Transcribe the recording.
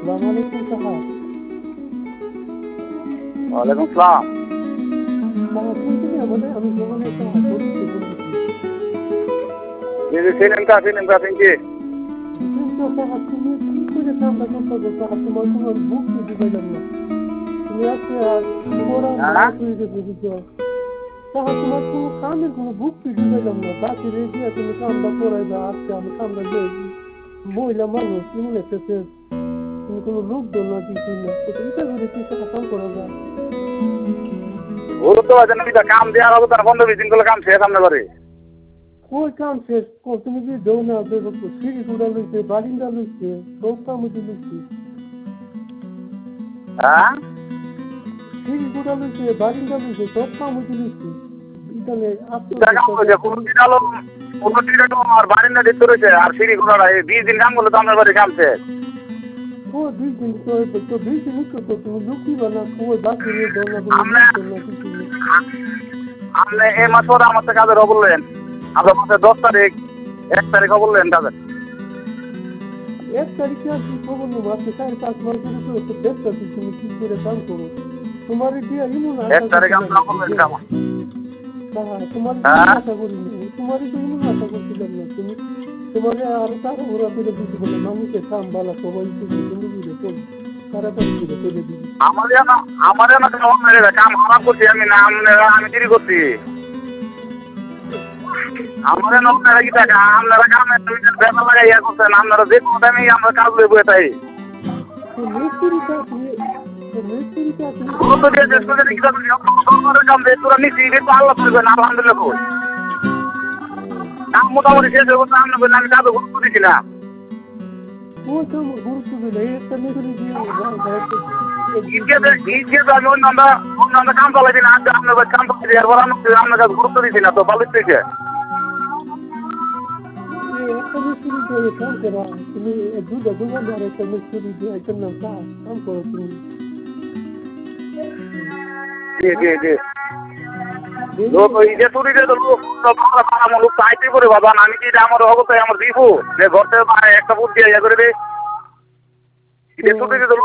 আসসালামু আলাইকুম সাহেব। ওয়ালাইকুম আসসালাম। সাহেব শুনছেন আমাদের আমি জমানে একটা পরিচিত বলতেছি। চিনেন কি? বুঝলেন তো সাহেব তুমি কি করে কামটা করতে সাহেব তোমার কোনো বুক দিতে পারলাম না। তুমি আজকে আর পড়া হ্যাঁ? মাস হয়ে গেছে বুঝছো সাহেব তোমার কোনো কামের কোনো বুক দিতে পারলাম না। বাকি রেখে তুমি কামটা করাই দাও আজকে আমি কামটা দিয়ে মহিলা মানুষ এমন একটা তুমি কোনো লোক দেও না দিচ্ছি না তো এটা করে কি সাহেব কাম করা যায়? গুরুত্ব আছে না কাম দেওয়ার হবে তার 15-20 দিন করলে কাম শেষ সামনে বাড়ি। কই কাম শেষ তুমি কি দেও না সিঁড়ি গুড়া লইছে বারিন্দা লইছে সব কাম লইছে হ্যাঁ? সিঁড়ি গুড়া লইছে বারিন্দা লইছে সব কাম লইছে এখানে কাম করেছে কোনো টিটা আর বারিন্দা দিতে রয়েছে আর সিঁড়ি ঘোড়া 20 দিন কাম করলে তো আপনার বাড়ি কাম শেষ। ও 20 দিন তো 20 দিন তো তুমি লুকি বানা কই বাকি রে দেও না আপনি এই মাস পরে আমার থেকে কাজের বললেন আপনার মাসে 10 তারিখ 1 তারিখ বললেন কাজের। 1 তারিখে আসি খবর নেবো আপনি 4-5 মাস ধরে তো চেষ্টা তুমি কি করে কাম করো তোমার দিয়া ইমন 1 তারিখ আপনার বললেন কাম। তোমার আশা করিনি তোমার তো ইমন আশা করছিলাম না তুমি তোমার আরো তার ওরা করে দিতে বলে মানুষের কাম বালা সবাই তুমি বুঝে তো তাড়াতাড়ি করে করে দিবি আমার কাম খারাপ করছি আমি না আমি দেরি করছি। আমাদের আপনারা কি টাকা আপনারা কামে ব্যাপার লাগাই ইয়া করছেন আপনারা যে কোনো টাইমে আমরা কাজ লই বয়ে তাই গুরুত্ব দিয়ে চেষ্টা করে কি সরকারের কাম দিয়ে তোরা নিচ্ছি এটা তো আল্লাহ করবেন আলহামদুলিল্লাহ কই কাম মোটামুটি শেষ হয়ে গেছে আপনি বললেন আমি কাজে গুরুত্ব দিচ্ছি না। গুরুত্ব দিলে একটা মেয়ে দিয়ে ঈদ আমি অন্য কাম চালাই দিন আজকে আপনার কাম চালাই এরপর আপনার কাছে গুরুত্ব দিচ্ছি না তো ভালো থেকে একটা মিস্ত্রি দিয়ে কাম করা তুমি দোকানদার একটা মিস্ত্রি দিয়ে একটা নাম কাম করো তুমি লোক ওই যে চুরি যে লোক আমার লোক চাইতে করে বাবা আমি কি আমার অবস্থায় আমার দিব যে ঘর থেকে একটা বুদ্ধি ইয়ে করে দিই চুরি